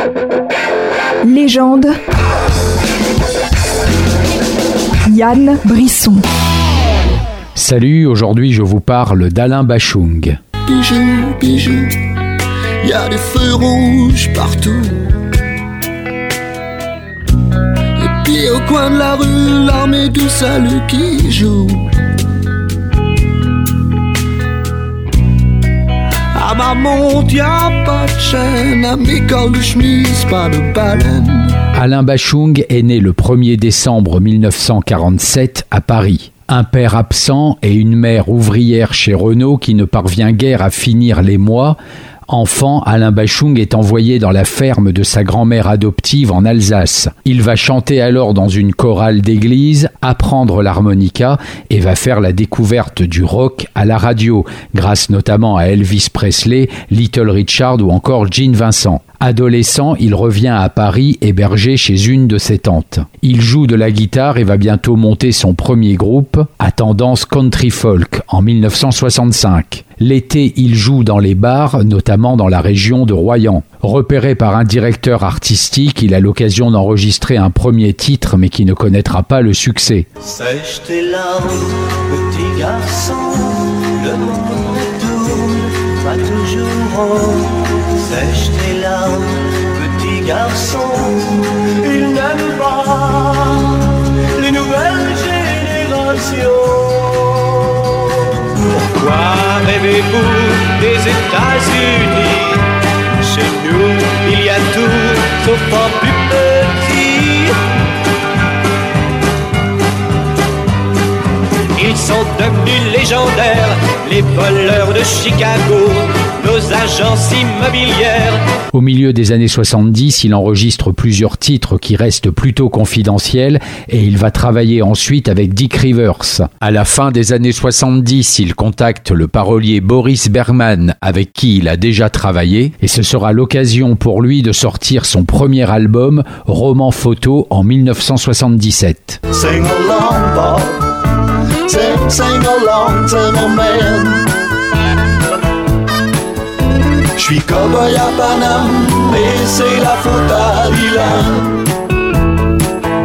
Légende. Yann Brisson. Salut, aujourd'hui je vous parle d'Alain Bashung. Bijou, bijou, y a des feux rouges partout. Et puis au coin de la rue, l'armée du salut qui joue. À ma montre, y'a pas de chaîne, à mes cols de chemise, pas de baleine. Alain Bashung est né le 1er décembre 1947 à Paris. Un père absent et une mère ouvrière chez Renault qui ne parvient guère à finir les mois. Enfant, Alain Bashung est envoyé dans la ferme de sa grand-mère adoptive en Alsace. Il va chanter alors dans une chorale d'église, apprendre l'harmonica et va faire la découverte du rock à la radio, grâce notamment à Elvis Presley, Little Richard ou encore Gene Vincent. Adolescent, il revient à Paris hébergé chez une de ses tantes. Il joue de la guitare et va bientôt monter son premier groupe à tendance country folk en 1965. L'été, il joue dans les bars, notamment dans la région de Royan. Repéré par un directeur artistique, il a l'occasion d'enregistrer un premier titre, mais qui ne connaîtra pas le succès. Sèche tes larmes, petit garçon, le monde tourne, pas toujours rond. Sèche tes larmes, petit garçon, il n'aime pas les nouvelles générations. Pourquoi rêvez-vous des États-Unis? Chez nous, il y a tout, sauf en plus petit. Ils sont devenus légendaires, les voleurs de Chicago, nos agences immobilières. Au milieu des années 70, il enregistre plusieurs titres qui restent plutôt confidentiels et il va travailler ensuite avec Dick Rivers. À la fin des années 70, il contacte le parolier Boris Bergman avec qui il a déjà travaillé et ce sera l'occasion pour lui de sortir son premier album, Roman Photo, en 1977. Sing along, Bob. Sing along, c'est mon man. J'suis cowboy à Paname, et c'est la faute à Dylan.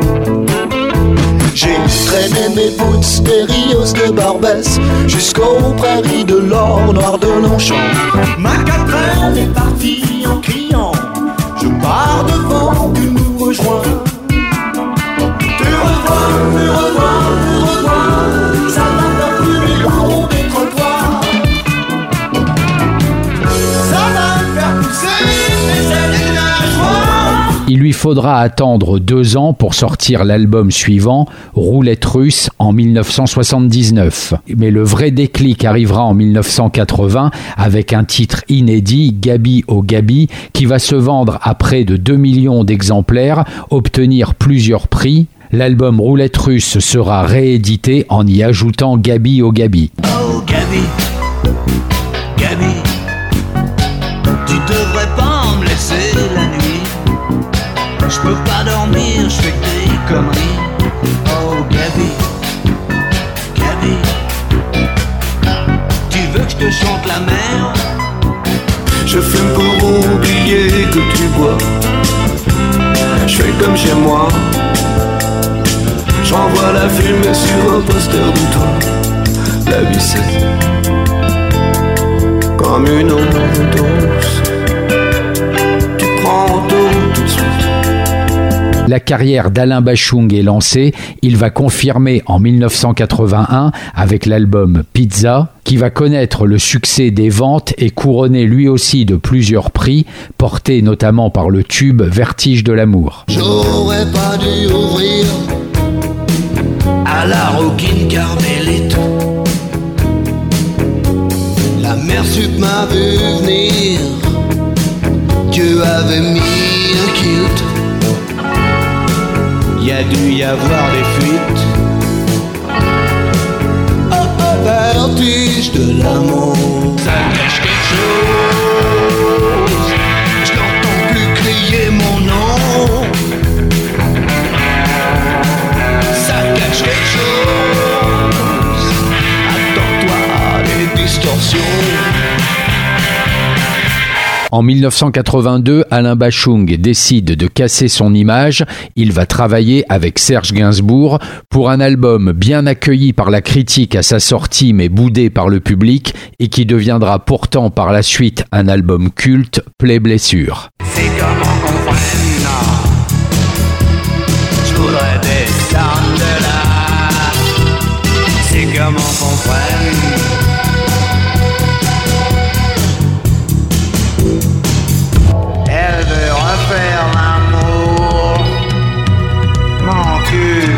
J'ai traîné mes boots des Rios de Barbès jusqu'aux prairies de l'or noir de Longchamp. Ma quatraine est partie en criant, je pars devant, tu nous rejoins. Tu revois, ça va pas plus les longs des trottoirs. Ça va me faire pousser les ailes nageoires. Il lui faudra attendre 2 ans pour sortir l'album suivant, Roulette russe, en 1979. Mais le vrai déclic arrivera en 1980 avec un titre inédit, Gabi au Gabi, qui va se vendre à près de 2 millions d'exemplaires, obtenir plusieurs prix. L'album Roulette russe sera réédité en y ajoutant Gabi au Gabi. Oh Gabi, Gabi, tu devrais pas me laisser la nuit. Je peux pas dormir, je fais que des conneries. Oh Gabi, Gabi, tu veux que je te chante la mer? Je fume pour oublier que tu bois. Je fais comme chez moi. J'envoie la fumée sur un poster de toi. La vie c'est comme une overdose. Tu prends tout de suite. La carrière d'Alain Bashung est lancée. Il va confirmer en 1981 avec l'album Pizza, qui va connaître le succès des ventes et couronner lui aussi de plusieurs prix, portés notamment par le tube Vertige de l'amour. J'aurais pas dû ouvrir à la Rockin' Carmelite. La mère sup m'a vu venir. Dieu avait mis un kilt. Y a dû y avoir des fuites. Oh, vertige de l'amour. Ça cache quelque chose. Je n'entends plus crier mon nom. Ça cache quelque chose. Attends-toi les distorsions. En 1982, Alain Bachung décide de casser son image. Il va travailler avec Serge Gainsbourg pour un album bien accueilli par la critique à sa sortie mais boudé par le public et qui deviendra pourtant par la suite un album culte, Plaies Blessures. C'est comment qu'on freine. Je voudrais descendre de là. C'est comment qu'on freine. Elle veut refaire l'amour. Mon cul.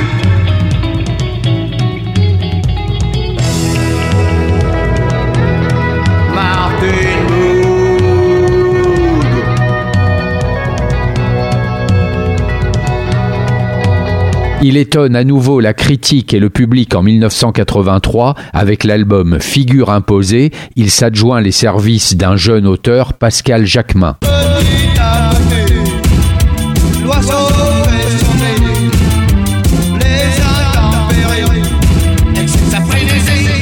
Martin Wood. Il étonne à nouveau la critique et le public en 1983 avec l'album Figure imposée. Il s'adjoint les services d'un jeune auteur, Pascal Jacquemin. Petit à petit, l'oiseau fait sonner les intempéries. Excès sa frénésie.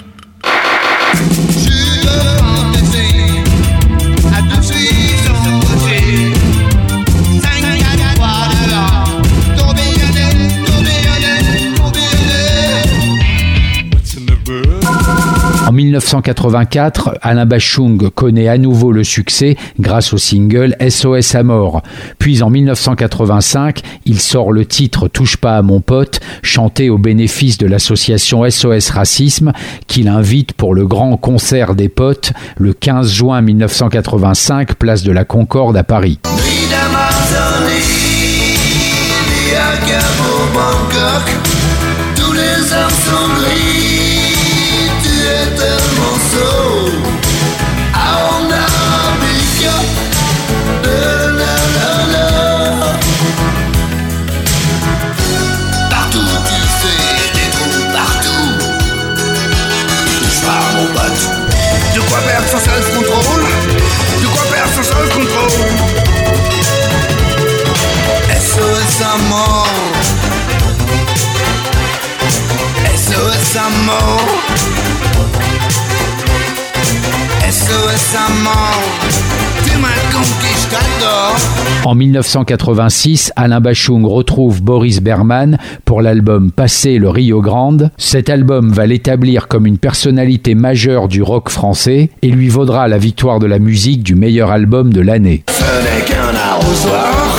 Jus de fantaisie, à tout suite son côté. 5-4 fois dehors, tourbillonner, tourbillonner, tourbillonner. What's in the bird? En 1984, Alain Bachung connaît à nouveau le succès grâce au single SOS à mort. Puis en 1985, il sort le titre Touche pas à mon pote, chanté au bénéfice de l'association SOS Racisme, qu'il invite pour le grand concert des potes le 15 juin 1985, place de la Concorde à Paris. Nuit d'Amazonie, via Cabo Bangkok, tous les arbres sont gris, tu es tellement saut. En Arabica, de la la la. Partout tu fais des trous, partout. Touche pas à mon pote. De quoi perdre son self-control? De quoi perdre son self-control? SOS à mort. SOS à mort. SOS à mort. Tu m'as conquis, je t'adore. En 1986, Alain Bachung retrouve Boris Berman pour l'album Passer le Rio Grande. Cet album va l'établir comme une personnalité majeure du rock français et lui vaudra la victoire de la musique du meilleur album de l'année. Ce n'est qu'un arrosoir.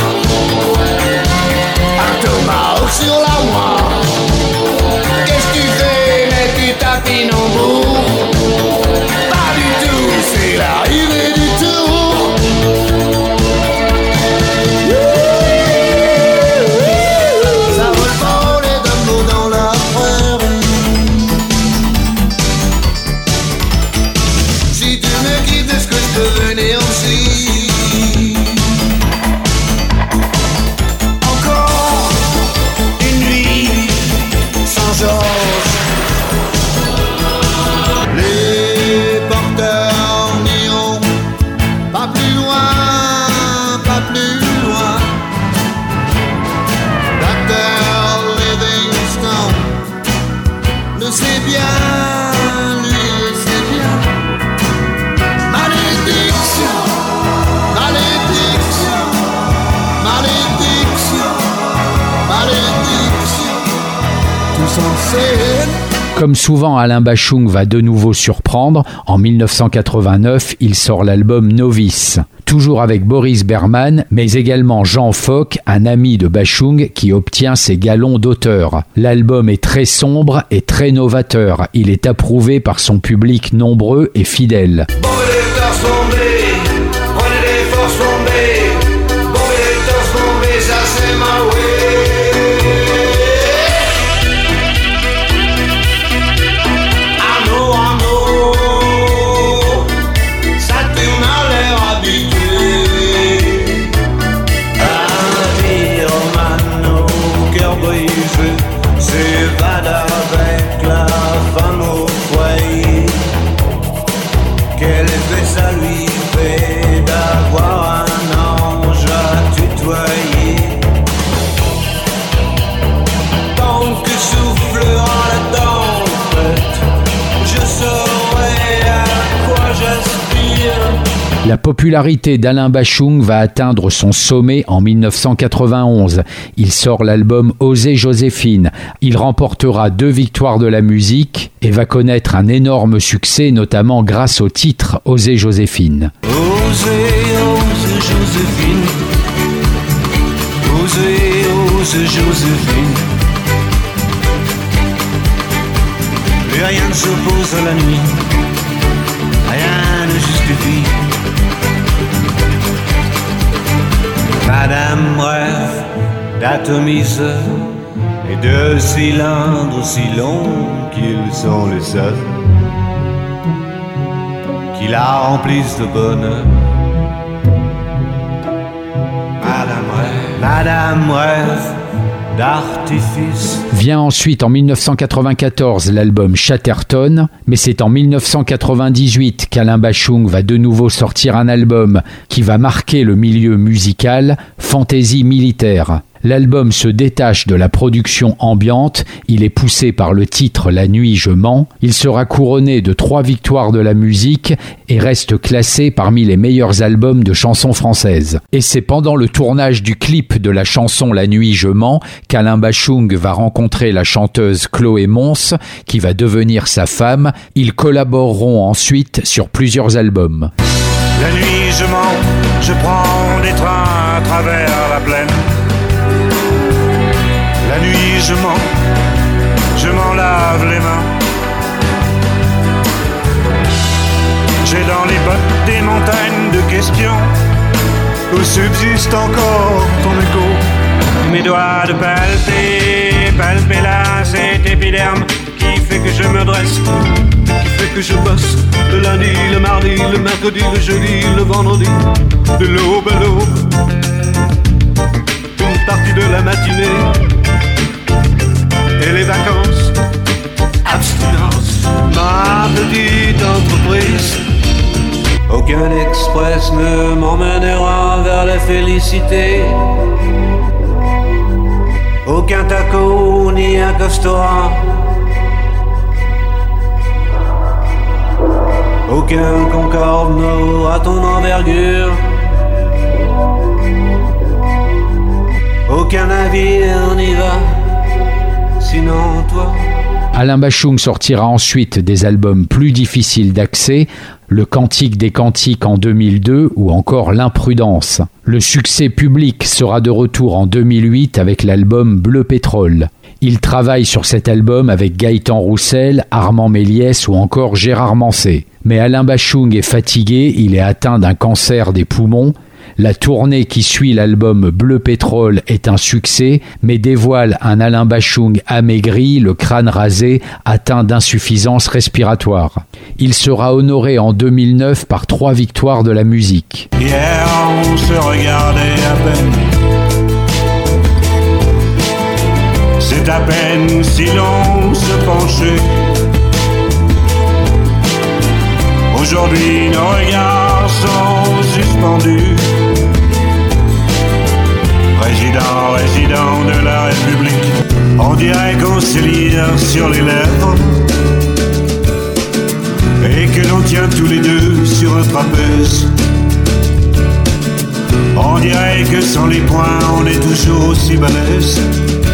Un tomahawk sur la moire. Qu'est-ce que tu fais, mais tu tapines en bourre? Pas du tout, c'est l'arrivée du tour. Ça vole pas les domos dans la prairie. Si tu me quittes, est-ce que je peux venir aussi? Encore une nuit sans Georges. Les porteurs n'iront pas plus loin, pas plus loin. Dr. Livingstone le sait bien, lui le sait bien. Malédiction, malédiction, malédiction, malédiction. Tous en scène. Comme souvent, Alain Bachung va de nouveau surprendre. En 1989, il sort l'album Novice. Toujours avec Boris Berman, mais également Jean Fock, un ami de Bachung qui obtient ses galons d'auteur. L'album est très sombre et très novateur. Il est approuvé par son public nombreux et fidèle. Bon les torses bombés, prenez les forces bombées. Bon les torses bombés, ça c'est ma way. I know, ça tourne à l'air habitué. Un pyromane au cœur brisé s'évade avec la femme au foyer. Quel effet ça lui La popularité d'Alain Bachung va atteindre son sommet en 1991. Il sort l'album Oser Joséphine. Il remportera 2 victoires de la musique et va connaître un énorme succès, notamment grâce au titre Oser Joséphine. Oser Joséphine. Oser Joséphine. Plus rien ne s'oppose à la nuit. Rien ne justifie. Madame rêve d'atomiseurs et de cylindres si longs qu'ils sont les seuls qui la remplissent de bonheur. Madame rêve d'artifice. Vient ensuite en 1994 l'album Chatterton, mais c'est en 1998 qu'Alain Bachung va de nouveau sortir un album qui va marquer le milieu musical, Fantaisie militaire. L'album se détache de la production ambiante, il est poussé par le titre La nuit je mens, il sera couronné de 3 victoires de la musique et reste classé parmi les meilleurs albums de chansons françaises. Et c'est pendant le tournage du clip de la chanson La nuit je mens qu'Alain Bachung va rencontrer la chanteuse Chloé Mons, qui va devenir sa femme. Ils collaboreront ensuite sur plusieurs albums. La nuit je mens, je prends des trains à travers la plaine. La nuit je m'en lave les mains. J'ai dans les bottes des montagnes de questions où subsiste encore ton écho. Mes doigts de palper là cet épiderme qui fait que je me dresse, qui fait que je bosse le lundi, le mardi, le mercredi, le jeudi, le vendredi, de l'aube à l'aube, une partie de la matinée. Et les vacances, abstinence, ma petite entreprise. Aucun express ne m'emmènera vers la félicité. Aucun taco ni un Costora. Aucun Concorde n'aura ton envergure. Aucun navire n'y va. Sinon toi. Alain Bachung sortira ensuite des albums plus difficiles d'accès, Le Cantique des Cantiques en 2002 ou encore L'Imprudence. Le succès public sera de retour en 2008 avec l'album Bleu Pétrole. Il travaille sur cet album avec Gaëtan Roussel, Armand Méliès ou encore Gérard Manset. Mais Alain Bachung est fatigué, il est atteint d'un cancer des poumons. La tournée qui suit l'album Bleu Pétrole est un succès, mais dévoile un Alain Bachung amaigri, le crâne rasé, atteint d'insuffisance respiratoire. Il sera honoré en 2009 par 3 victoires de la musique. Hier on se regardait à peine. C'est à peine si l'on se penchait. Aujourd'hui nos regards sont suspendus. Président de la République, on dirait qu'on se lit sur les lèvres et que l'on tient tous les deux sur un trapèze. On dirait que sans les poings on est toujours aussi balèze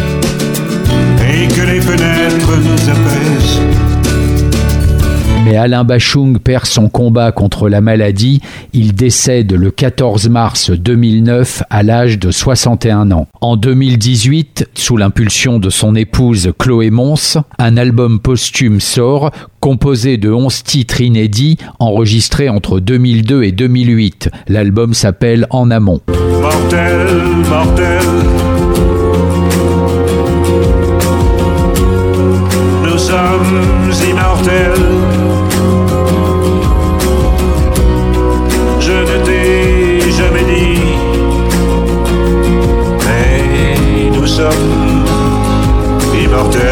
et que les fenêtres nous apaisent. Mais Alain Bachung perd son combat contre la maladie. Il décède le 14 mars 2009 à l'âge de 61 ans. En 2018, sous l'impulsion de son épouse Chloé Mons, un album posthume sort, composé de 11 titres inédits enregistrés entre 2002 et 2008. L'album s'appelle En amont. Mortel, mortel. Nous sommes immortels. Je ne t'ai jamais dit, mais nous sommes immortels.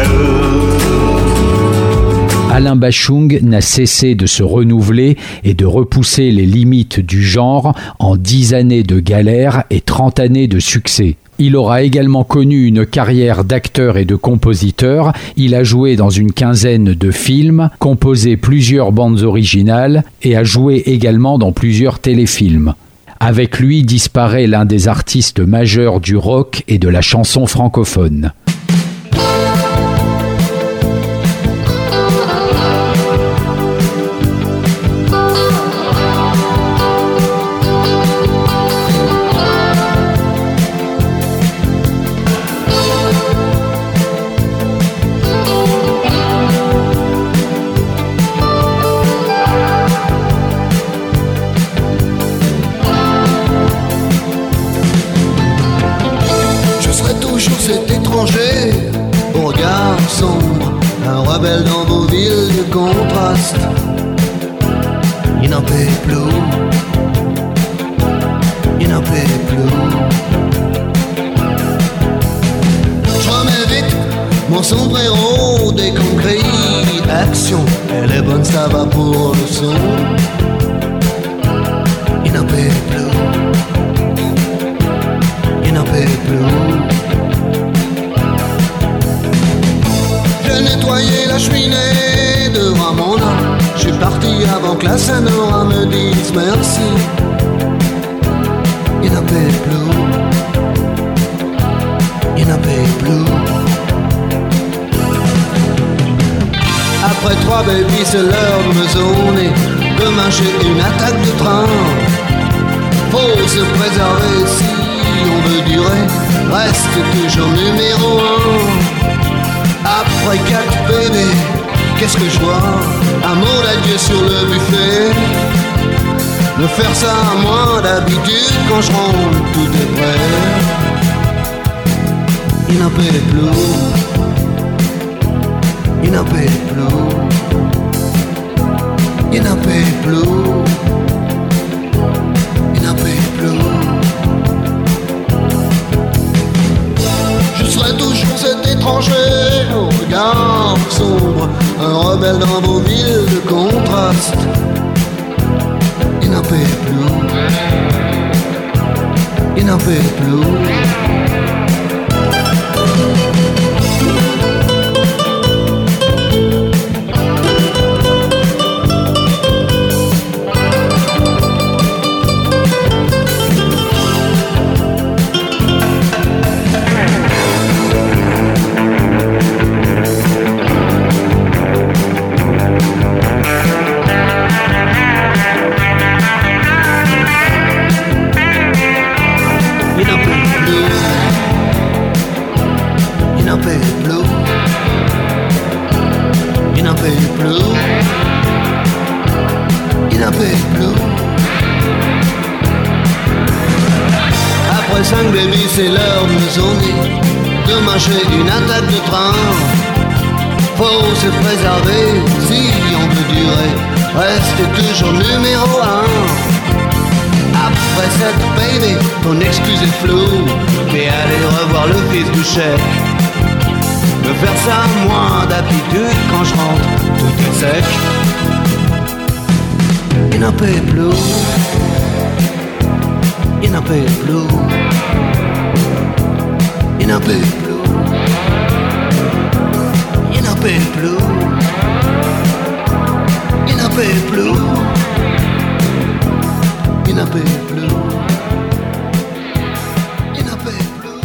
Alain Bachung n'a cessé de se renouveler et de repousser les limites du genre en 10 années de galère et 30 années de succès. Il aura également connu une carrière d'acteur et de compositeur. Il a joué dans une quinzaine de films, composé plusieurs bandes originales et a joué également dans plusieurs téléfilms. Avec lui disparaît l'un des artistes majeurs du rock et de la chanson francophone. Cet étranger au regard sombre, un rebelle dans vos villes de contraste. Il n'en peut plus, il n'en peut plus. Je remets vite mon sombrero dès qu'on crie action. Elle est bonne, ça va pour le son. Il n'en peut plus, il n'en peut plus. Nettoyer la cheminée devant mon âme. Je suis parti avant que la Sonora me dise merci. Il n'en peut plus, il n'en peut plus. Après 3 baby, c'est l'heure de me zoner. Demain j'ai une attaque de train. Faut se préserver si on veut durer. Reste toujours numéro 1. Après 4 bébés, qu'est-ce que je vois? Un mot d'adieu sur le buffet. Me faire ça à moi d'habitude, quand je rentre tout est prêt. Il n'en peut plus, il n'en peut plus, il n'en peut plus, il n'en peut plus. Je serai toujours cet étranger au regard sombre, un rebelle dans vos villes de contraste. Il n'en peut plus, il n'en peut plus. Après 5 baby, c'est l'heure de me zoner. Demain j'ai une attaque de train. Faut se préserver si on veut durer. Reste toujours numéro 1. Après cette baby, ton excuse est floue. Mais allez revoir le fils du chef. Me faire ça moins d'habitude, quand je rentre tout est sec. Il n'en peut plus, il n'en peut plus, il n'en peut plus, il n'en peut plus, il n'en peut plus, il n'en peut plus, il n'en peut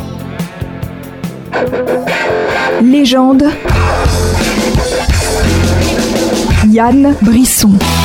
plus. Légende. Yann Brisson.